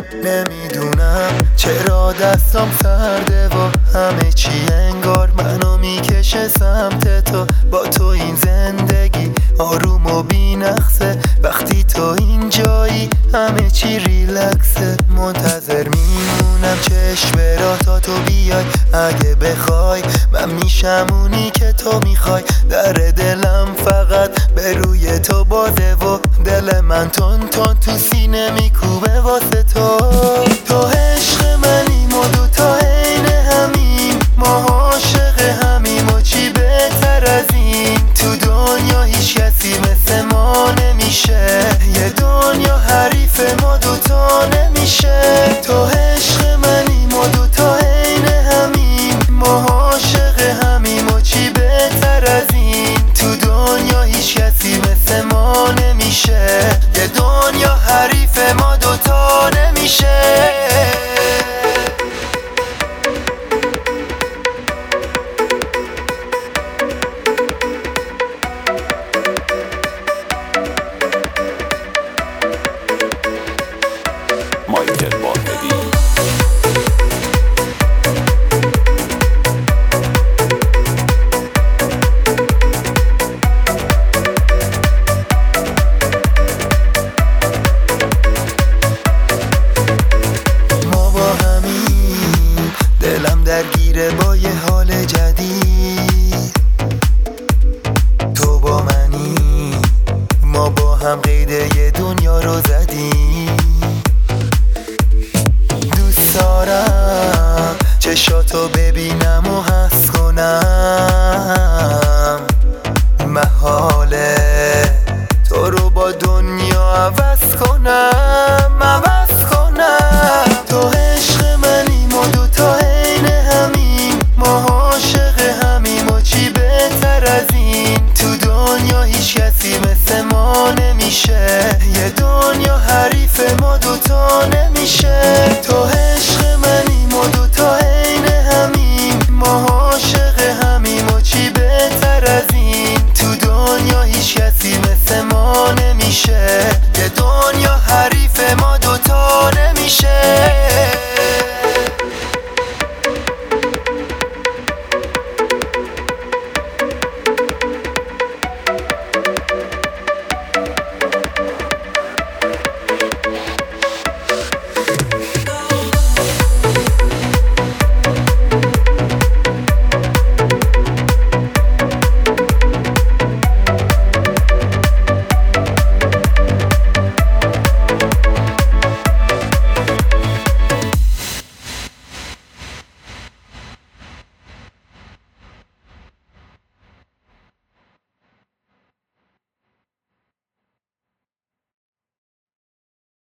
نمیدونم چرا دستام سرده و همه چی انگار منو میکشه سمت تو. با تو این زندگی آروم و بی نقصه، وقتی تو اینجایی همه چی ریلکسه. منتظر میمونم چشم را تا تو بیای، اگه بخوای من میشم اونی که تو میخوای. در دلم فقط به روی تو بازه و دل من تون تون تو سینه میکوبه واسه تو. تو عشق منیم و دوتا عین همیم، ما عاشق همیم و چی بهتر از این. تو دنیا هیچ کسی مثل ما نمیشه، یه دنیا حریف ما دوتا نمیشه. تو عشق منیم و دوتا عین همیم، ما عاشق همیم و چی بهتر از این. تو دنیا هیچ کسی مثل ما نمیشه، یه دنیا حریف ما دوتا نمیشه. مایکل باقری. ما با همین دلم درگیره با یه حال جدید. تو با منی، ما با هم قید یه دنیا رو زدیم. دوست دارم چشاتو ببینم و حس کنم، محاله تو رو با دنیا عوض کنم. تو عشق منیم و دوتا عین همیم، ما عاشق همیم و چی بهتر از این. تو دنیا هیچ کسی مثل ما نمیشه، یه دنیا حریف ما دوتا نمیشه. تو عشق